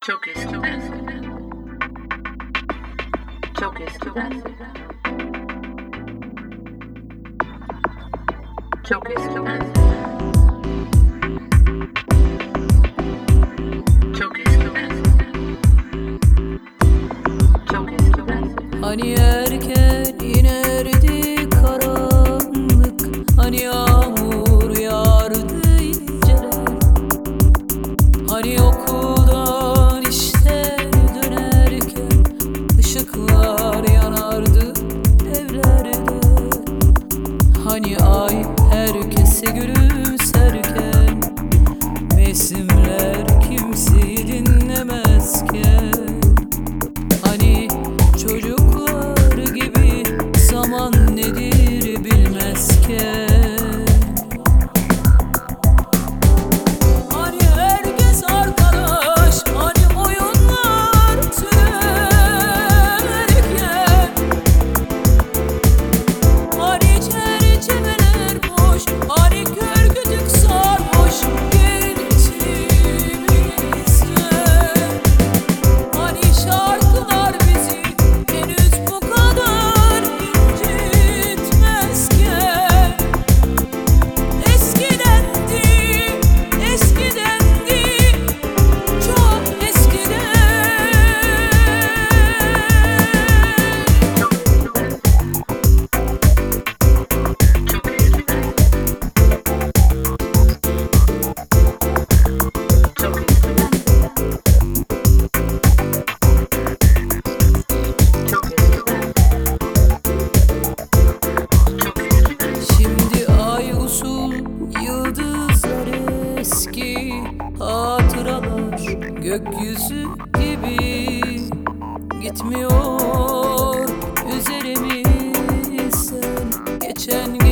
Çok eskiden. Çok eskiden. Çok eskiden. Çok eskiden. Çok eskiden. Hani erken inerdi karanlık, hani yağmur yağardı inceler, hani okuldan işte dönerken ışıklar yanardı evlerde, hani ay herkese gülümserken, mevsimler kimseyi dinlemezken, hani çocuklar gibi zaman nedir bilmezken, hani herkes arkadaş, hani oyunlar sürerken, hani çerçeveler boş, hani kör kütük sarhoş gençliğimizde, hani şarkılar bizi henüz bu kadar incitmezken, eskidendi, eskidendi, çok eskiden. Şimdi ay usul, yıldızlar eski, hatıralar gökyüzü gibi gitmiyor üzerimizden geçen